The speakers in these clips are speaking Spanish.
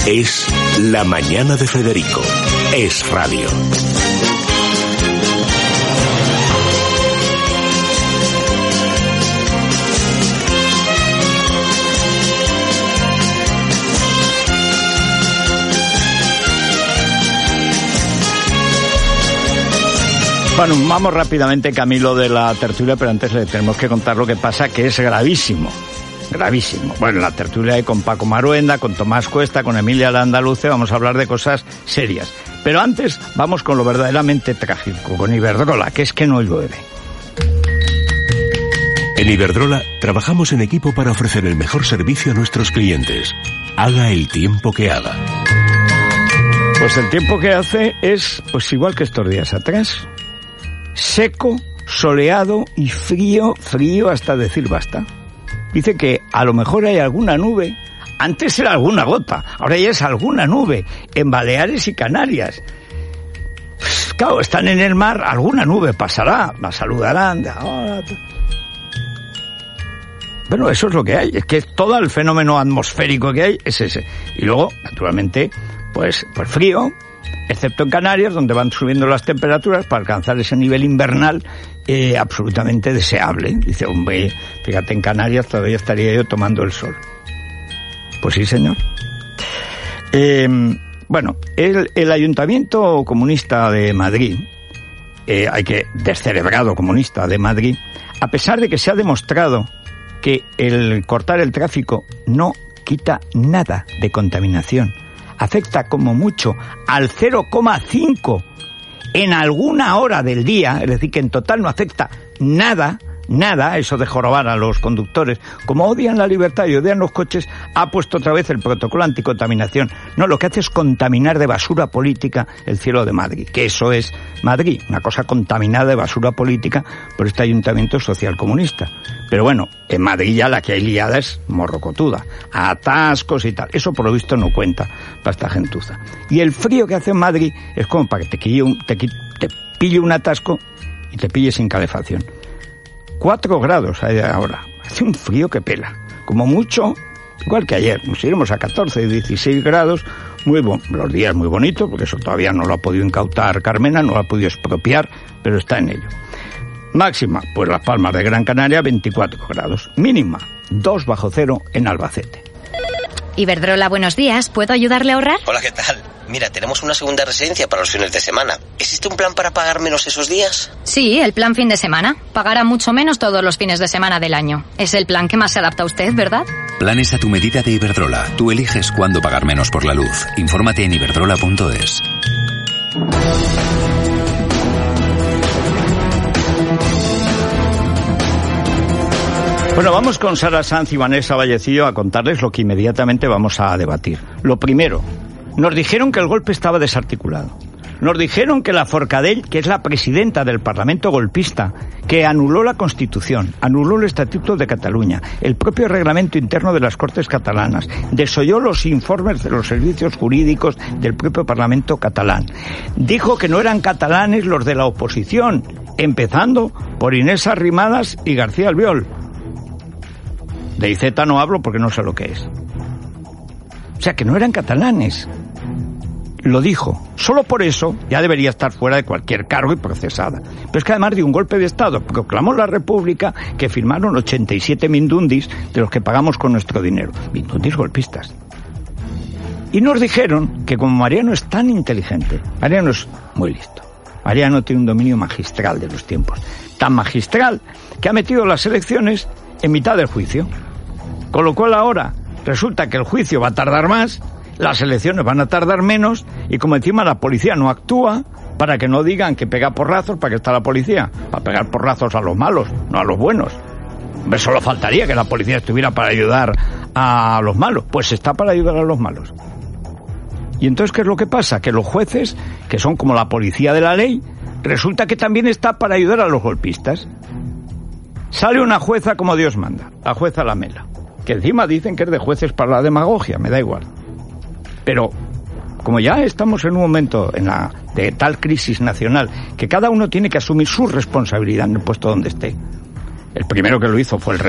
Es La Mañana de Federico. Es radio. Bueno, vamos rápidamente, Camilo, de la tertulia, pero antes le tenemos que contar lo que pasa, que es gravísimo. Gravísimo. Bueno, la tertulia hay con Paco Maruenda, con Tomás Cuesta, con Emilia Landaluce, vamos a hablar de cosas serias. Pero antes vamos con lo verdaderamente trágico, con Iberdrola, que es que no llueve. En Iberdrola trabajamos en equipo para ofrecer el mejor servicio a nuestros clientes. Haga el tiempo que haga. Pues el tiempo que hace es pues igual que estos días atrás. Seco, soleado y frío hasta decir basta. Dice que a lo mejor hay alguna nube, antes era alguna gota, ahora ya es alguna nube, en Baleares y Canarias. Pues, claro, están en el mar, alguna nube pasará, la saludarán. Bueno, eso es lo que hay, es que todo el fenómeno atmosférico que hay es ese. Y luego, naturalmente, pues frío, excepto en Canarias, donde van subiendo las temperaturas para alcanzar ese nivel invernal absolutamente deseable. Dice, hombre, fíjate, en Canarias todavía estaría yo tomando el sol. Pues sí, señor. Bueno, el Ayuntamiento Comunista de Madrid, descerebrado comunista de Madrid, a pesar de que se ha demostrado que el cortar el tráfico no quita nada de contaminación, afecta como mucho al 0,5 en alguna hora del día, es decir, que en total no afecta nada, eso de jorobar a los conductores. Como odian la libertad y odian los coches, ha puesto otra vez el protocolo anticontaminación. No, lo que hace es contaminar de basura política el cielo de Madrid, que eso es Madrid, una cosa contaminada de basura política por este ayuntamiento social comunista. Pero bueno, en Madrid ya la que hay liada es morrocotuda, atascos y tal. Eso por lo visto no cuenta para esta gentuza. Y el frío que hace en Madrid es como para que te pille un atasco y te pille sin calefacción. 4 grados hay ahora. Hace un frío que pela. Como mucho, igual que ayer. Nos iremos a 14, 16 grados. Los días muy bonitos, porque eso todavía no lo ha podido incautar Carmena, no lo ha podido expropiar, pero está en ello. Máxima, pues Las Palmas de Gran Canaria, 24 grados. Mínima, 2 bajo cero en Albacete. Iberdrola, buenos días. ¿Puedo ayudarle a ahorrar? Hola, ¿qué tal? Mira, tenemos una segunda residencia para los fines de semana. ¿Existe un plan para pagar menos esos días? Sí, el plan fin de semana. Pagará mucho menos todos los fines de semana del año. Es el plan que más se adapta a usted, ¿verdad? Planes a tu medida de Iberdrola. Tú eliges cuándo pagar menos por la luz. Infórmate en iberdrola.es. Bueno, vamos con Sara Sanz y Vanessa Vallecillo a contarles lo que inmediatamente vamos a debatir. Lo primero, nos dijeron que el golpe estaba desarticulado. Nos dijeron que la Forcadell, que es la presidenta del Parlamento golpista, que anuló la Constitución, anuló el Estatuto de Cataluña, el propio reglamento interno de las Cortes catalanas, desoyó los informes de los servicios jurídicos del propio Parlamento catalán. Dijo que no eran catalanes los de la oposición, empezando por Inés Arrimadas y García Albiol. De Iceta no hablo porque no sé lo que es. O sea, que no eran catalanes. Lo dijo. Solo por eso ya debería estar fuera de cualquier cargo y procesada. Pero es que además de un golpe de Estado, proclamó la República que firmaron 87 mindundis de los que pagamos con nuestro dinero. Mindundis golpistas. Y nos dijeron que como Mariano es tan inteligente, Mariano es muy listo. Mariano tiene un dominio magistral de los tiempos. Tan magistral que ha metido las elecciones en mitad del juicio. Con lo cual ahora resulta que el juicio va a tardar más, las elecciones van a tardar menos, y como encima la policía no actúa, para que no digan que pega porrazos, ¿para qué está la policía? Para pegar porrazos a los malos, no a los buenos. Solo faltaría que la policía estuviera para ayudar a los malos. Pues está para ayudar a los malos. Y entonces, ¿qué es lo que pasa? Que los jueces, que son como la policía de la ley, resulta que también está para ayudar a los golpistas. Sale una jueza como Dios manda, la jueza Lamela, que encima dicen que es de jueces para la demagogia, me da igual. Pero como ya estamos en un momento de tal crisis nacional que cada uno tiene que asumir su responsabilidad en el puesto donde esté. El primero que lo hizo fue el rey,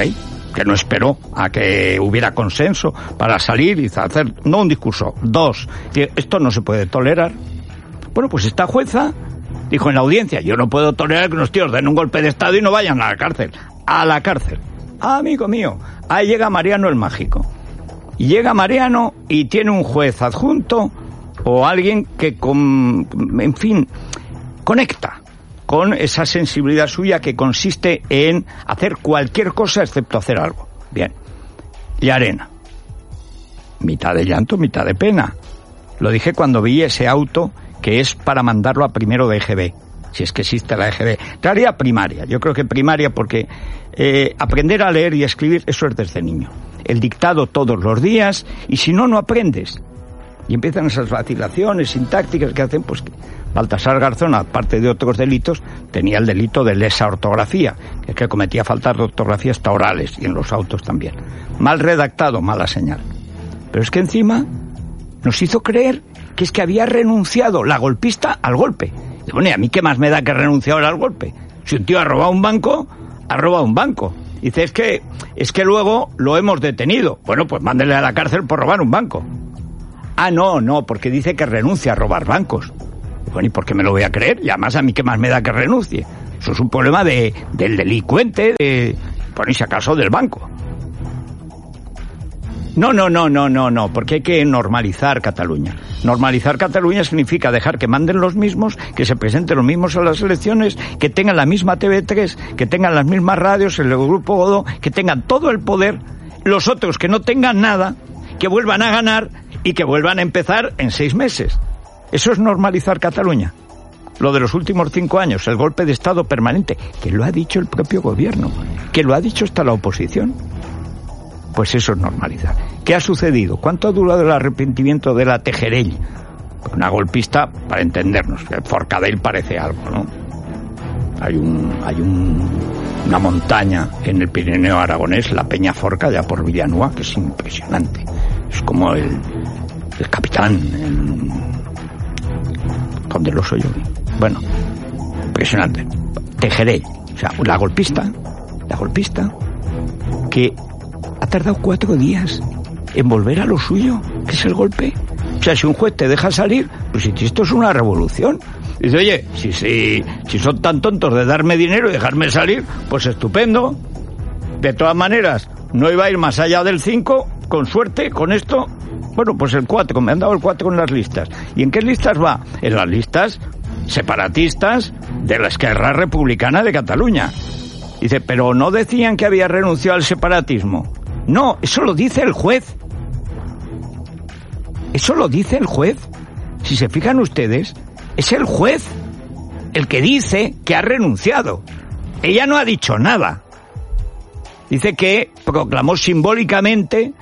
que no esperó a que hubiera consenso para salir y hacer, no un discurso, 2, que esto no se puede tolerar. Bueno, pues esta jueza dijo en la audiencia, yo no puedo tolerar que unos tíos den un golpe de Estado y no vayan a la cárcel. A la cárcel. Ah, amigo mío, ahí llega Mariano el Mágico. Y llega Mariano y tiene un juez adjunto o alguien que, en fin, conecta con esa sensibilidad suya que consiste en hacer cualquier cosa excepto hacer algo. Bien. Llarena. Mitad de llanto, mitad de pena. Lo dije cuando vi ese auto que es para mandarlo a primero de EGB, si es que existe la EGB. Tarea primaria, yo creo que primaria porque aprender a leer y a escribir, eso es desde niño. El dictado todos los días, y si no, no aprendes. Y empiezan esas vacilaciones sintácticas que hacen, pues que Baltasar Garzón, aparte de otros delitos, tenía el delito de lesa ortografía, que es que cometía faltas de ortografía hasta orales, y en los autos también. Mal redactado, mala señal. Pero es que encima nos hizo creer que es que había renunciado la golpista al golpe. Y bueno, ¿y a mí qué más me da que renunciar ahora al golpe? Si un tío ha robado un banco, ha robado un banco. Dice, es que luego lo hemos detenido. Bueno, pues mándele a la cárcel por robar un banco. Ah, no, porque dice que renuncia a robar bancos. Bueno, ¿y por qué me lo voy a creer? Y además, ¿a mí qué más me da que renuncie? Eso es un problema del delincuente, por si acaso del banco. No, porque hay que normalizar Cataluña. Normalizar Cataluña significa dejar que manden los mismos, que se presenten los mismos a las elecciones, que tengan la misma TV3, que tengan las mismas radios, el Grupo Godó, que tengan todo el poder, los otros que no tengan nada, que vuelvan a ganar y que vuelvan a empezar en 6 meses. Eso es normalizar Cataluña. Lo de los últimos 5 años, el golpe de Estado permanente, que lo ha dicho el propio gobierno, que lo ha dicho hasta la oposición. Pues eso es normalizar. ¿Qué ha sucedido? ¿Cuánto ha durado el arrepentimiento de la Tejerell? Una golpista, para entendernos, que Forcadell parece algo, ¿no? Hay una montaña en el Pirineo aragonés, la Peña Forca, ya por Villanueva, que es impresionante. Es como el capitán con del oso yo. Bueno, impresionante. Tejerell, o sea, la golpista, que ha tardado 4 días en volver a lo suyo, que es el golpe. O sea, si un juez te deja salir, pues si esto es una revolución. Dice, oye, si son tan tontos de darme dinero y dejarme salir, pues estupendo. De todas maneras, no iba a ir más allá del 5, con suerte, con esto. Bueno, pues el 4, me han dado el 4 en las listas. ¿Y en qué listas va? En las listas separatistas de la Esquerra Republicana de Cataluña. Dice, pero ¿no decían que había renunciado al separatismo? No, eso lo dice el juez. Eso lo dice el juez. Si se fijan ustedes, es el juez el que dice que ha renunciado. Ella no ha dicho nada. Dice que proclamó simbólicamente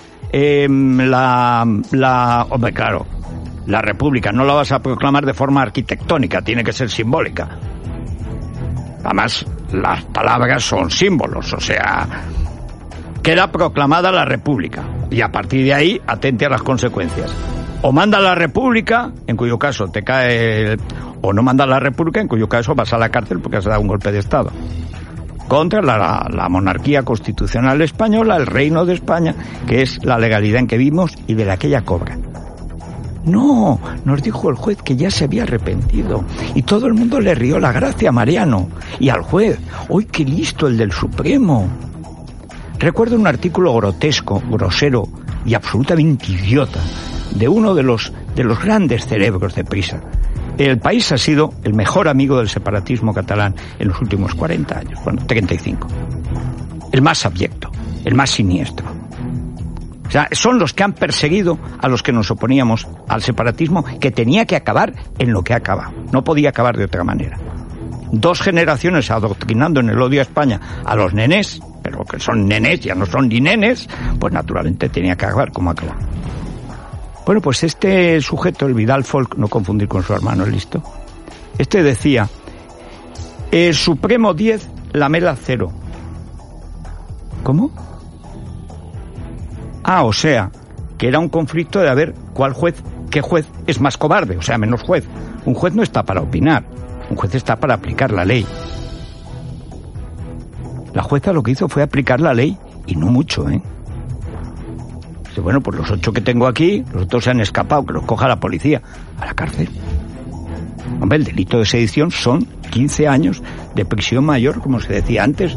hombre, claro, la República no la vas a proclamar de forma arquitectónica, tiene que ser simbólica. Además, las palabras son símbolos, o sea, queda proclamada la República y a partir de ahí atente a las consecuencias. O manda la República, en cuyo caso te cae o no manda la República, en cuyo caso vas a la cárcel porque has dado un golpe de Estado contra la monarquía constitucional española, el reino de España, que es la legalidad en que vivimos y de la que ella cobra. No, nos dijo el juez que ya se había arrepentido y todo el mundo le rió la gracia a Mariano y al juez. ¡Uy, qué listo el del Supremo! Recuerdo un artículo grotesco, grosero y absolutamente idiota de uno de los grandes cerebros de Prisa. El País ha sido el mejor amigo del separatismo catalán en los últimos 40 años, bueno, 35. El más abyecto, el más siniestro. O sea, son los que han perseguido a los que nos oponíamos al separatismo, que tenía que acabar en lo que ha acabado. No podía acabar de otra manera. 2 generaciones adoctrinando en el odio a España a los nenés, pero que son nenés, ya no son ni nenes, pues naturalmente tenía que acabar como acabó. Bueno, pues este sujeto, el Vidal Folk, no confundir con su hermano, listo. Este decía, el Supremo 10, la Mela 0. ¿Cómo? Ah, o sea, que era un conflicto de a ver qué juez es más cobarde, o sea, menos juez. Un juez no está para opinar, un juez está para aplicar la ley. La jueza lo que hizo fue aplicar la ley Y no mucho, ¿eh? Dice, bueno, pues los 8 que tengo aquí, los otros se han escapado, que los coja la policía. A la cárcel. Hombre, el delito de sedición son 15 años de prisión mayor, como se decía antes.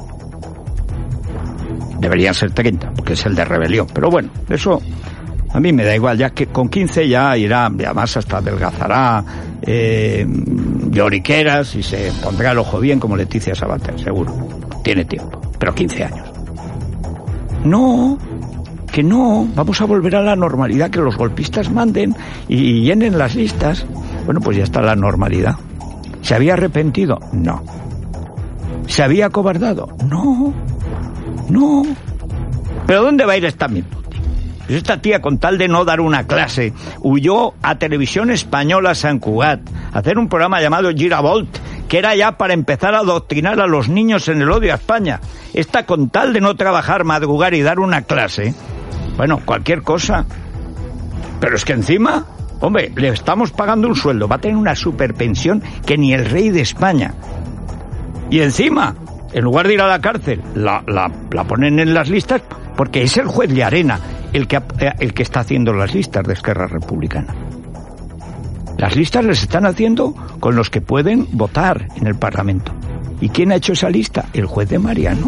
Deberían ser 30, porque es el de rebelión. Pero bueno, eso a mí me da igual, ya que con 15 ya irá, además hasta adelgazará, lloriqueras y se pondrá el ojo bien como Leticia Sabater, seguro. Tiene tiempo, pero 15 años. No, que no, vamos a volver a la normalidad, que los golpistas manden y llenen las listas. Bueno, pues ya está la normalidad. ¿Se había arrepentido? No. ¿Se había acobardado? No. No. ¿Pero dónde va a ir esta Mindundi? Pues esta tía, con tal de no dar una clase, huyó a Televisión Española a Sant Cugat a hacer un programa llamado Giravolt, que era ya para empezar a adoctrinar a los niños en el odio a España. Esta, con tal de no trabajar, madrugar y dar una clase, bueno, cualquier cosa. Pero es que encima, hombre, le estamos pagando un sueldo, va a tener una superpensión que ni el rey de España. Y encima, en lugar de ir a la cárcel, la ponen en las listas, porque es el juez Llarena el que está haciendo las listas de Esquerra Republicana. Las listas las están haciendo con los que pueden votar en el Parlamento. ¿Y quién ha hecho esa lista? El juez de Mariano.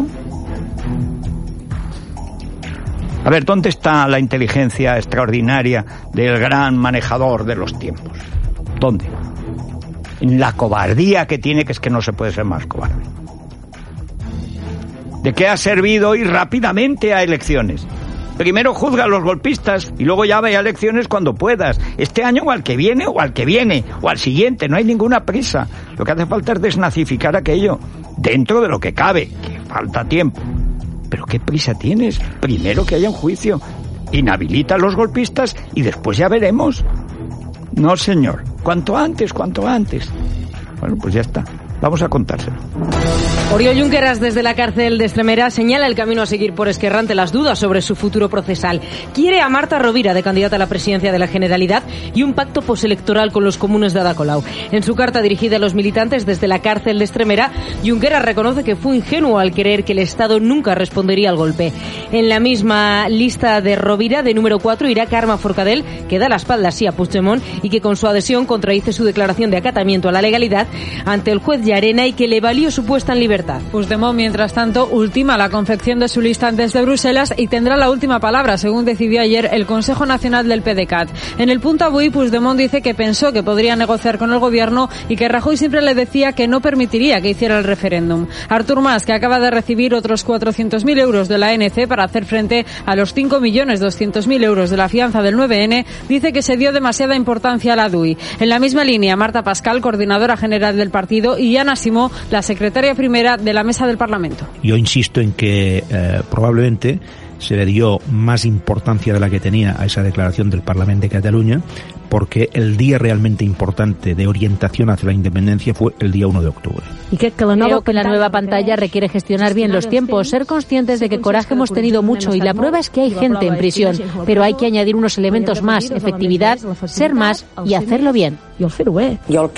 A ver, ¿dónde está la inteligencia extraordinaria del gran manejador de los tiempos? ¿Dónde? En la cobardía que tiene, que es que no se puede ser más cobarde. ¿De qué ha servido ir rápidamente a elecciones? Primero juzga a los golpistas y luego ya ve a elecciones cuando puedas. Este año o al que viene, o al que viene, o al siguiente. No hay ninguna prisa. Lo que hace falta es desnazificar aquello dentro de lo que cabe, que falta tiempo. ¿Pero qué prisa tienes? Primero que haya un juicio. Inhabilita a los golpistas y después ya veremos. No, señor. Cuanto antes, cuanto antes. Bueno, pues ya está. Vamos a contárselo. Oriol Junqueras, desde la cárcel de Extremera, señala el camino a seguir por Esquerra ante las dudas sobre su futuro procesal. Quiere a Marta Rovira de candidata a la presidencia de la Generalidad y un pacto postelectoral con los comunes de Ada Colau. En su carta dirigida a los militantes desde la cárcel de Extremera, Junqueras reconoce que fue ingenuo al creer que el Estado nunca respondería al golpe. En la misma lista de Rovira, de número 4, irá Carme Forcadell, que da la espalda así a Puigdemont y que con su adhesión contradice su declaración de acatamiento a la legalidad ante el juez Llarena y que le valió su puesta en libertad. Puigdemont, mientras tanto, ultima la confección de su lista desde Bruselas y tendrá la última palabra, según decidió ayer el Consejo Nacional del PDeCAT. En el Punt Avui, Puigdemont dice que pensó que podría negociar con el gobierno y que Rajoy siempre le decía que no permitiría que hiciera el referéndum. Artur Mas, que acaba de recibir otros 400.000 euros de la ANC para hacer frente a los 5.200.000 euros de la fianza del 9N, dice que se dio demasiada importancia a la DUI. En la misma línea, Marta Pascal, coordinadora general del partido, y Anna Simó, la secretaria primera de la mesa del Parlamento. Yo insisto en que probablemente se le dio más importancia de la que tenía a esa declaración del Parlamento de Cataluña, porque el día realmente importante de orientación hacia la independencia fue el día 1 de octubre. Y creo que la nueva pantalla requiere gestionar bien los tiempos, ser conscientes de que coraje hemos tenido mucho y la prueba es que hay gente en prisión, pero hay que añadir unos elementos más, efectividad, ser más y hacerlo bien. Yo lo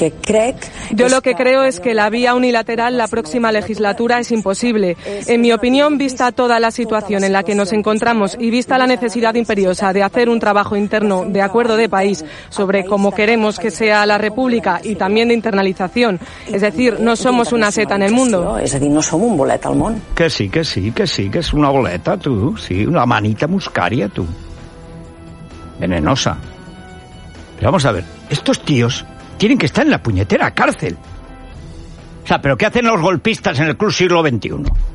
que creo es que la vía unilateral la próxima legislatura es imposible. En mi opinión, vista toda la situación en la que nos encontramos y vista la necesidad imperiosa de hacer un trabajo interno de acuerdo de país sobre cómo queremos que sea la República y también de internalización, es decir, no somos una seta en el mundo. Es decir, no somos un bolet al mundo. Que sí, que es una boleta, tú, sí, una manita muscaria, tú. Venenosa. Pero vamos a ver, estos tíos tienen que estar en la puñetera cárcel. O sea, ¿pero qué hacen los golpistas en el Club Siglo XXI?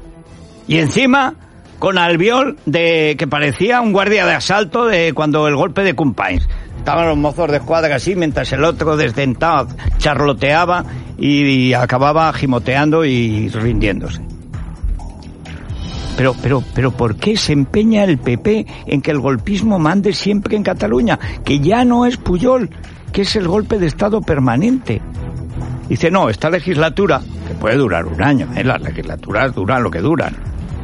Y encima, con Albiol, que parecía un guardia de asalto de cuando el golpe de Companys. Estaban los mozos de escuadra así, mientras el otro desdentado charloteaba y acababa gimoteando y rindiéndose. Pero ¿por qué se empeña el PP en que el golpismo mande siempre en Cataluña? Que ya no es Pujol, que es el golpe de Estado permanente. Dice, no, esta legislatura, que puede durar un año, las legislaturas duran lo que duran.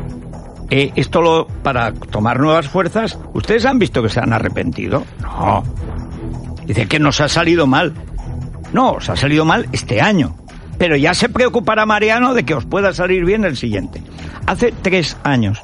Para tomar nuevas fuerzas, ¿ustedes han visto que se han arrepentido? No. Dice que nos ha salido mal. No, os ha salido mal este año. Pero ya se preocupará Mariano de que os pueda salir bien el siguiente. Hace 3 años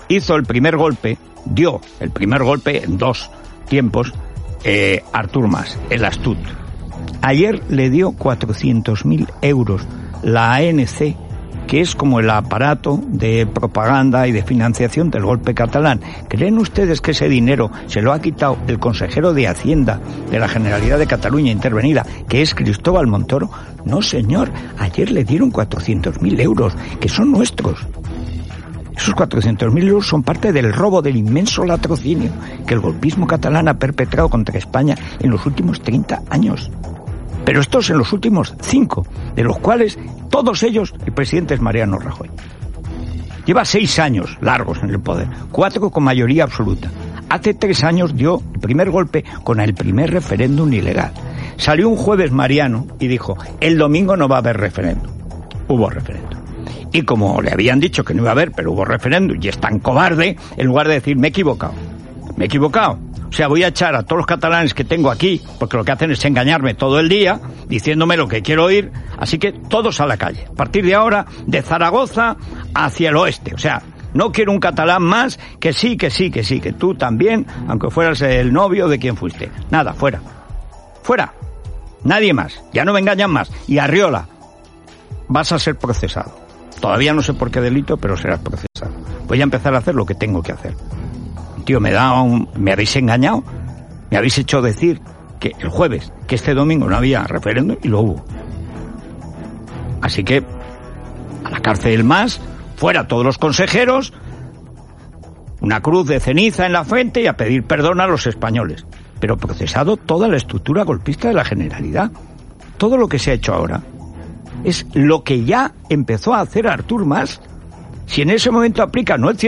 hizo el primer golpe, dio el primer golpe en 2 tiempos, Artur Mas, el Astut. Ayer le dio 400.000 euros la ANC, que es como el aparato de propaganda y de financiación del golpe catalán. ¿Creen ustedes que ese dinero se lo ha quitado el consejero de Hacienda de la Generalidad de Cataluña intervenida, que es Cristóbal Montoro? No, señor. Ayer le dieron 400.000 euros, que son nuestros. Esos 400.000 euros son parte del robo, del inmenso latrocinio que el golpismo catalán ha perpetrado contra España en los últimos 30 años. Pero estos en los últimos 5, de los cuales todos ellos el presidente es Mariano Rajoy. Lleva 6 años largos en el poder, 4 con mayoría absoluta. Hace 3 años dio el primer golpe con el primer referéndum ilegal. Salió un jueves Mariano y dijo, el domingo no va a haber referéndum. Hubo referéndum. Y como le habían dicho que no iba a haber, pero hubo referéndum, y es tan cobarde, en lugar de decir, me he equivocado. O sea, voy a echar a todos los catalanes que tengo aquí, porque lo que hacen es engañarme todo el día, diciéndome lo que quiero oír, así que todos a la calle. A partir de ahora, de Zaragoza hacia el oeste. O sea, no quiero un catalán más, que sí, que tú también, aunque fueras el novio de quien fuiste. Nada, fuera. Fuera. Nadie más. Ya no me engañan más. Y Arriola, vas a ser procesado. Todavía no sé por qué delito, pero serás procesado. Voy a empezar a hacer lo que tengo que hacer. Tío, me habéis engañado, me habéis hecho decir que el jueves, que este domingo no había referéndum, y lo hubo. Así que, a la cárcel más, fuera todos los consejeros, una cruz de ceniza en la frente y a pedir perdón a los españoles. Pero procesado toda la estructura golpista de la Generalidad. Todo lo que se ha hecho ahora es lo que ya empezó a hacer Artur Mas. Si en ese momento aplica no el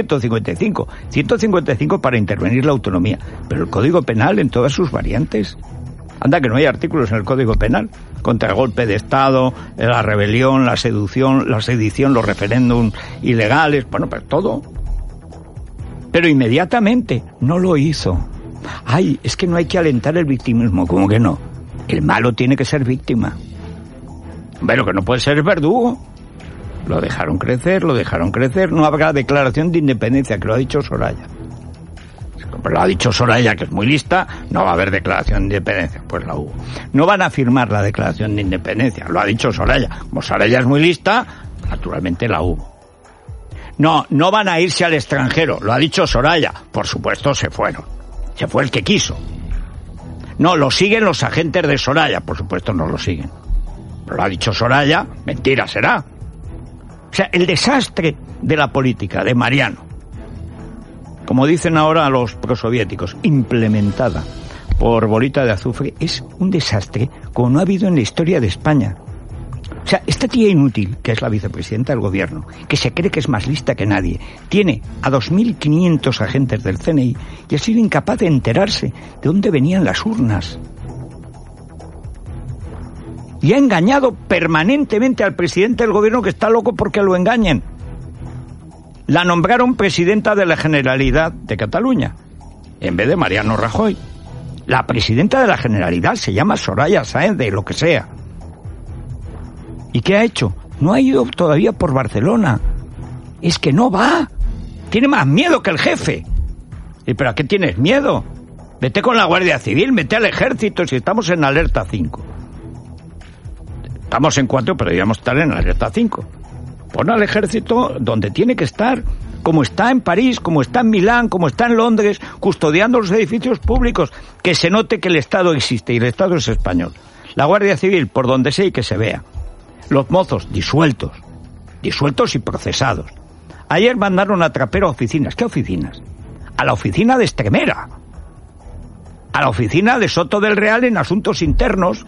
155 para intervenir la autonomía, pero el Código Penal en todas sus variantes. Anda que no hay artículos en el Código Penal contra el golpe de Estado, la rebelión, la sedición, los referéndums ilegales, bueno, pues todo. Pero inmediatamente no lo hizo. Ay, es que no hay que alentar el victimismo, ¿cómo que no? El malo tiene que ser víctima. Pero que no puede ser verdugo. Lo dejaron crecer, no habrá declaración de independencia, que lo ha dicho Soraya. Como lo ha dicho Soraya, que es muy lista, no va a haber declaración de independencia, pues la hubo. No van a firmar la declaración de independencia, lo ha dicho Soraya. Como Soraya es muy lista, naturalmente la hubo. No van a irse al extranjero, lo ha dicho Soraya, por supuesto se fueron. Se fue el que quiso. No, lo siguen los agentes de Soraya, por supuesto no lo siguen. Pero lo ha dicho Soraya, mentira será. O sea, el desastre de la política de Mariano, como dicen ahora los prosoviéticos, implementada por bolita de azufre, es un desastre como no ha habido en la historia de España. O sea, esta tía inútil, que es la vicepresidenta del gobierno, que se cree que es más lista que nadie, tiene a 2.500 agentes del CNI y ha sido incapaz de enterarse de dónde venían las urnas. Y ha engañado permanentemente al presidente del gobierno, que está loco porque lo engañen. La nombraron presidenta de la Generalidad de Cataluña, en vez de Mariano Rajoy. La presidenta de la Generalidad se llama Soraya Sáenz de lo que sea. ¿Y qué ha hecho? No ha ido todavía por Barcelona. Es que no va. Tiene más miedo que el jefe. ¿Y pero a qué tienes miedo? Vete con la Guardia Civil, vete al ejército, si estamos en alerta 5. Estamos en 4, pero deberíamos estar en alerta 5. Pon al ejército donde tiene que estar, como está en París, como está en Milán, como está en Londres, custodiando los edificios públicos, que se note que el Estado existe y el Estado es español. La Guardia Civil, por donde sea y que se vea. Los mozos, disueltos y procesados. Ayer mandaron a Trapero a oficinas. ¿Qué oficinas? A la oficina de Estremera. A la oficina de Soto del Real en asuntos internos.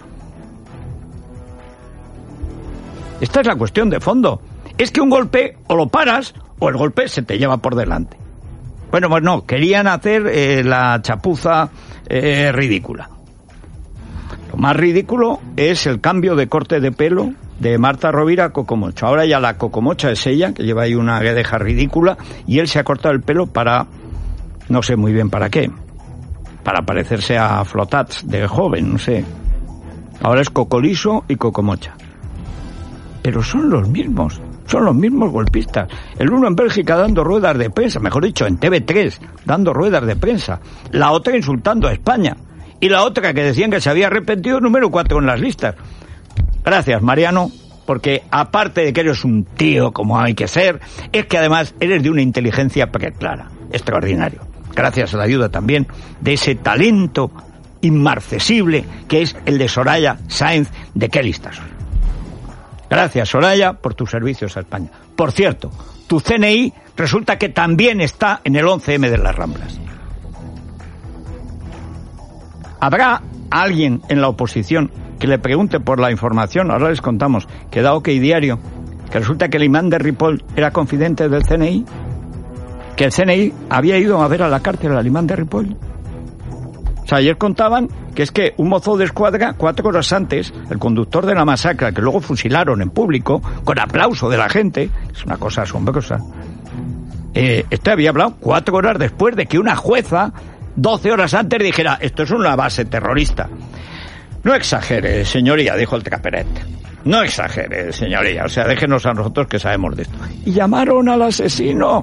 Esta es la cuestión de fondo. Es que un golpe o lo paras o el golpe se te lleva por delante. Bueno, pues no, querían hacer la chapuza ridícula. Lo más ridículo es el cambio de corte de pelo de Marta Rovira a Cocomocha. Ahora ya la Cocomocha es ella, que lleva ahí una guedeja ridícula, y él se ha cortado el pelo para, no sé muy bien para qué, para parecerse a Flotats de joven, no sé. Ahora es Cocoliso y Cocomocha. Pero son los mismos. Son los mismos golpistas. El uno en Bélgica dando ruedas de prensa, mejor dicho, en TV3, dando ruedas de prensa. La otra insultando a España. Y la otra que decían que se había arrepentido, número 4 en las listas. Gracias, Mariano, porque aparte de que eres un tío como hay que ser, es que además eres de una inteligencia clara, extraordinario. Gracias a la ayuda también de ese talento inmarcesible que es el de Soraya Sáenz de Qué listas. Gracias, Soraya, por tus servicios a España. Por cierto, tu CNI resulta que también está en el 11M de las Ramblas. ¿Habrá alguien en la oposición que le pregunte por la información? Ahora les contamos que da OK Diario, que resulta que el imán de Ripoll era confidente del CNI, que el CNI había ido a ver a la cárcel al imán de Ripoll. O sea, ayer contaban que es que un mozo de escuadra, 4 horas antes, el conductor de la masacre, que luego fusilaron en público, con aplauso de la gente, es una cosa asombrosa, había hablado 4 horas después de que una jueza, 12 horas antes, dijera, esto es una base terrorista. No exagere, señoría, dijo el Traperet. No exagere, señoría, o sea, déjenos a nosotros que sabemos de esto. Y llamaron al asesino.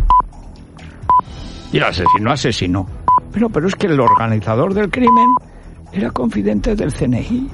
Y el asesino asesinó. Pero es que el organizador del crimen era confidente del CNI.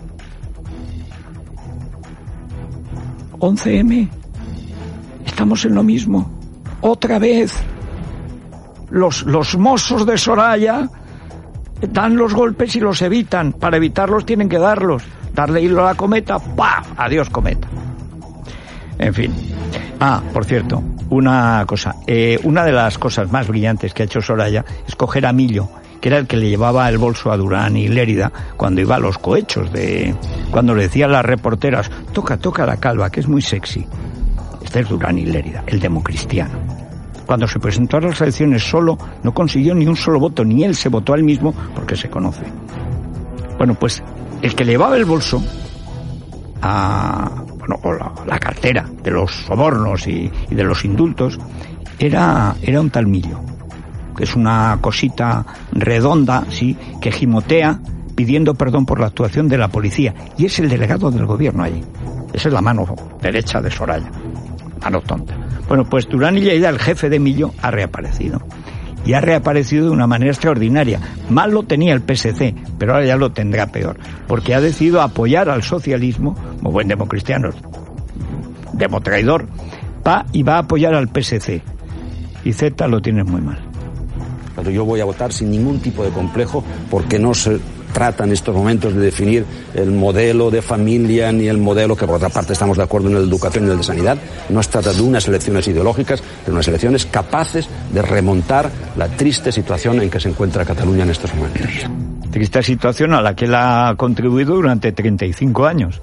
11M. Estamos en lo mismo. Otra vez. Los mozos de Soraya dan los golpes y los evitan. Para evitarlos tienen que darlos. Darle hilo a la cometa. ¡Pah! Adiós, cometa. En fin. Por cierto, una cosa. Una de las cosas más brillantes que ha hecho Soraya es coger a Millo, que era el que le llevaba el bolso a Durán y Lérida cuando iba a los cohechos cuando le decían las reporteras, toca la calva, que es muy sexy. Este es Durán y Lérida, el democristiano. Cuando se presentó a las elecciones solo, no consiguió ni un solo voto, ni él se votó a él mismo, porque se conoce. Bueno, pues el que le llevaba el bolso o la cartera de los sobornos y de los indultos era un tal Millo, que es una cosita redonda, sí, que gimotea pidiendo perdón por la actuación de la policía, y es el delegado del gobierno allí. Esa es la mano derecha de Soraya, mano tonta. Bueno, pues Durán y Lleida, el jefe de Millo, ha reaparecido. Y ha reaparecido de una manera extraordinaria. Mal lo tenía el PSC, pero ahora ya lo tendrá peor, porque ha decidido apoyar al socialismo, como buen democristiano, demotraidor, y va a apoyar al PSC. Y Z lo tiene muy mal. Yo voy a votar sin ningún tipo de complejo, porque no se trata en estos momentos de definir el modelo de familia ni el modelo, que por otra parte estamos de acuerdo en el de educación y en el de sanidad. No se trata de unas elecciones ideológicas, de unas elecciones capaces de remontar la triste situación en que se encuentra Cataluña en estos momentos. Triste situación a la que él ha contribuido durante 35 años.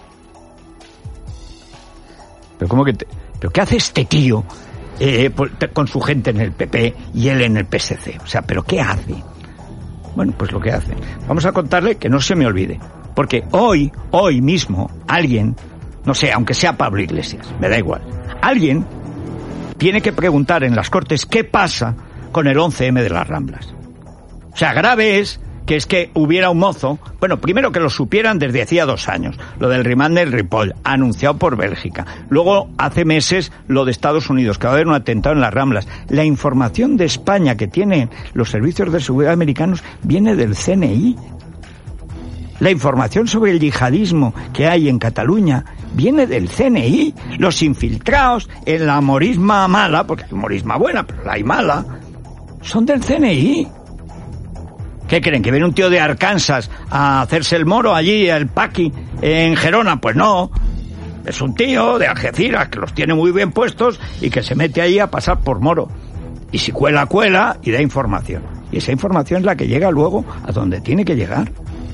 ¿Pero qué hace este tío con su gente en el PP y él en el PSC? O sea, ¿pero qué hace? Bueno, pues lo que hace. Vamos a contarle que no se me olvide. Porque hoy mismo, alguien, no sé, aunque sea Pablo Iglesias, me da igual, alguien tiene que preguntar en las Cortes qué pasa con el 11M de las Ramblas. O sea, grave es que hubiera un mozo, bueno, primero que lo supieran desde hacía 2 años, lo del rimán del Ripoll, anunciado por Bélgica. Luego, hace meses, lo de Estados Unidos, que va a haber un atentado en las Ramblas. La información de España que tienen los servicios de seguridad americanos viene del CNI. La información sobre el yihadismo que hay en Cataluña viene del CNI. Los infiltrados en la morisma mala, porque hay morisma buena, pero la hay mala, son del CNI. ¿Qué creen? ¿Que viene un tío de Arkansas a hacerse el moro allí, el paqui, en Gerona? Pues no. Es un tío de Algeciras que los tiene muy bien puestos y que se mete ahí a pasar por moro. Y si cuela y da información. Y esa información es la que llega luego a donde tiene que llegar.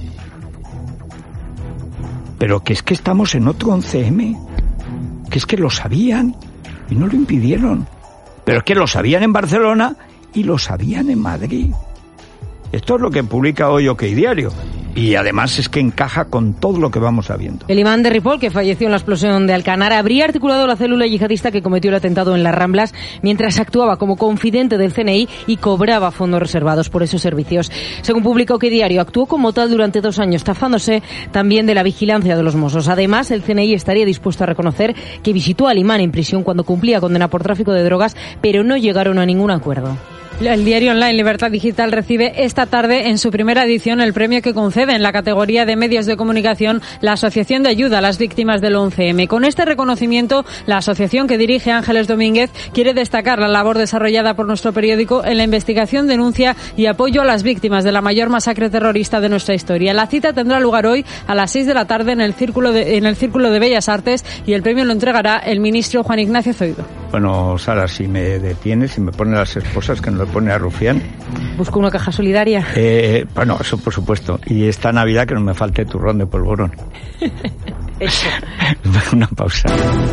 Pero que es que estamos en otro 11M. Que es que lo sabían y no lo impidieron. Pero es que lo sabían en Barcelona y lo sabían en Madrid. Esto es lo que publica hoy OK Diario. Y además es que encaja con todo lo que vamos sabiendo. El imán de Ripoll, que falleció en la explosión de Alcanar, habría articulado la célula yihadista que cometió el atentado en las Ramblas mientras actuaba como confidente del CNI y cobraba fondos reservados por esos servicios. Según publicó Que Diario, actuó como tal durante 2 años, estafándose también de la vigilancia de los Mossos. Además, el CNI estaría dispuesto a reconocer que visitó al imán en prisión cuando cumplía condena por tráfico de drogas, pero no llegaron a ningún acuerdo. El diario online Libertad Digital recibe esta tarde en su primera edición el premio que concede en la categoría de medios de comunicación la Asociación de Ayuda a las Víctimas del 11M. Con este reconocimiento, la asociación que dirige Ángeles Domínguez quiere destacar la labor desarrollada por nuestro periódico en la investigación, denuncia y apoyo a las víctimas de la mayor masacre terrorista de nuestra historia. La cita tendrá lugar hoy a las 6 de la tarde en el Círculo de Bellas Artes y el premio lo entregará el ministro Juan Ignacio Zoido. Bueno, Sara, si me detienes, si me pones las esposas que no le pone a Rufián. ¿Busco una caja solidaria? Bueno, eso por supuesto. Y esta Navidad que no me falte turrón de polvorón. Eso. Una pausa.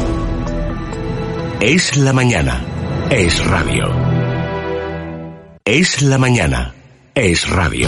Es la mañana. Es radio. Es la mañana. Es radio.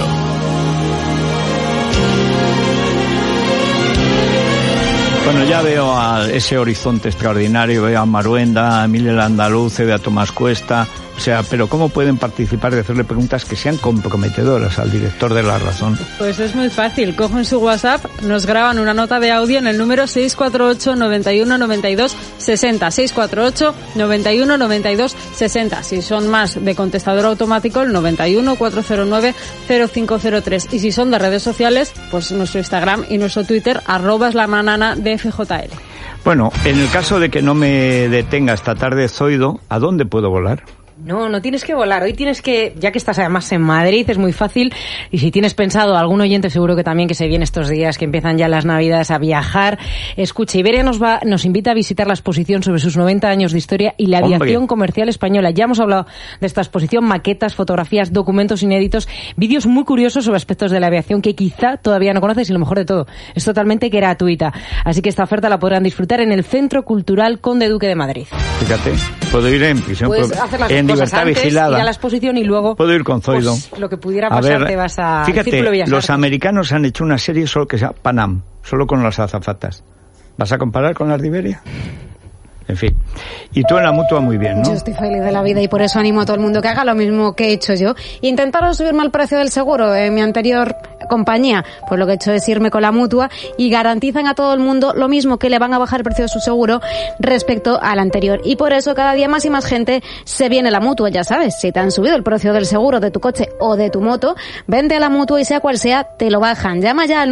Bueno, ya veo a ese horizonte extraordinario, veo a Maruenda, a Emilio Andaluz, veo a Tomás Cuesta, o sea, pero ¿cómo pueden participar y hacerle preguntas que sean comprometedoras al director de La Razón? Pues es muy fácil, cogen su WhatsApp, nos graban una nota de audio en el número 648 91 92 60, 648 91 92 60. Si son más de contestador automático, el 91 409 0503. Y si son de redes sociales, pues nuestro Instagram y nuestro Twitter, @lamanana de FJL. Bueno, en el caso de que no me detenga esta tarde Zoido, ¿a dónde puedo volar? No tienes que volar. Hoy tienes que, ya que estás además en Madrid, es muy fácil. Y si tienes pensado, algún oyente seguro que también que se viene estos días, que empiezan ya las Navidades, a viajar. Escucha, Iberia nos invita a visitar la exposición sobre sus 90 años de historia y la aviación comercial española. Ya hemos hablado de esta exposición, maquetas, fotografías, documentos inéditos, vídeos muy curiosos sobre aspectos de la aviación que quizá todavía no conoces y lo mejor de todo, es totalmente gratuita. Así que esta oferta la podrán disfrutar en el Centro Cultural Conde Duque de Madrid. Fíjate, puedo ir en prisión. Puedes hacer las en cosas libertad antes, vigilada. Ir a la exposición y luego puedo ir con Zoido. Pues, lo que pudiera pasar, te vas a fíjate, los americanos han hecho una serie solo que se llama Panam, solo con las azafatas. ¿Vas a comparar con las de Iberia? En fin. Y tú en la Mutua muy bien, ¿no? Yo estoy feliz de la vida y por eso animo a todo el mundo que haga lo mismo que he hecho yo. Intentaron subirme el precio del seguro en mi anterior compañía, pues lo que he hecho es irme con la Mutua y garantizan a todo el mundo lo mismo, que le van a bajar el precio de su seguro respecto al anterior. Y por eso cada día más y más gente se viene a la Mutua, ya sabes. Si te han subido el precio del seguro de tu coche o de tu moto, vente a la Mutua y sea cual sea, te lo bajan. Llama ya al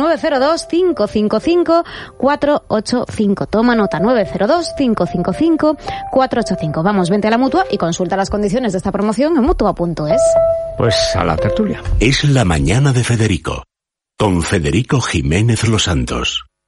902-555-485. Toma nota, 902-555-485. Vamos, vente a la Mutua y consulta las condiciones de esta promoción en mutua.es. Pues a la tertulia. Es la mañana de Federico, con Federico Jiménez Los Santos.